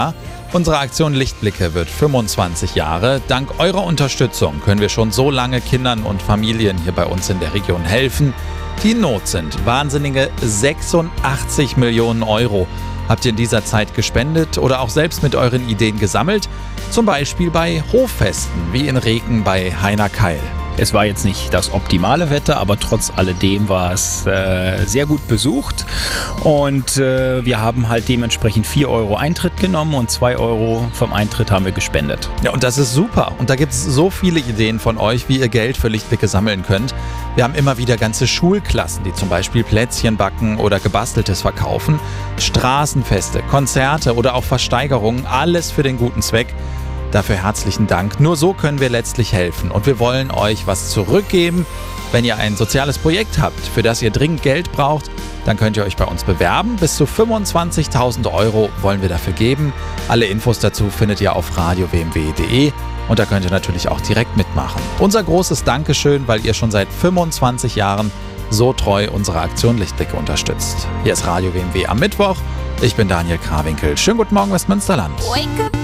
Unsere Aktion Lichtblicke wird 25 Jahre. Dank eurer Unterstützung können wir schon so lange Kindern und Familien hier bei uns in der Region helfen, die in Not sind. Wahnsinnige 86 Millionen Euro habt ihr in dieser Zeit gespendet oder auch selbst mit euren Ideen gesammelt. Zum Beispiel bei Hoffesten wie in Reken bei Heiner Keil. Es war jetzt nicht das optimale Wetter, aber trotz alledem war es sehr gut besucht und wir haben halt dementsprechend 4 Euro Eintritt genommen und 2 Euro vom Eintritt haben wir gespendet. Ja, und das ist super. Und da gibt es so viele Ideen von euch, wie ihr Geld für Lichtblicke sammeln könnt. Wir haben immer wieder ganze Schulklassen, die zum Beispiel Plätzchen backen oder Gebasteltes verkaufen. Straßenfeste, Konzerte oder auch Versteigerungen, alles für den guten Zweck. Dafür herzlichen Dank. Nur so können wir letztlich helfen. Und wir wollen euch was zurückgeben. Wenn ihr ein soziales Projekt habt, für das ihr dringend Geld braucht, dann könnt ihr euch bei uns bewerben. Bis zu 25.000 Euro wollen wir dafür geben. Alle Infos dazu findet ihr auf radiowmw.de und da könnt ihr natürlich auch direkt mitmachen. Unser großes Dankeschön, weil ihr schon seit 25 Jahren so treu unsere Aktion Lichtblicke unterstützt. Hier ist Radio WMW am Mittwoch. Ich bin Daniel Krawinkel. Schönen guten Morgen, Westmünsterland. Wake up.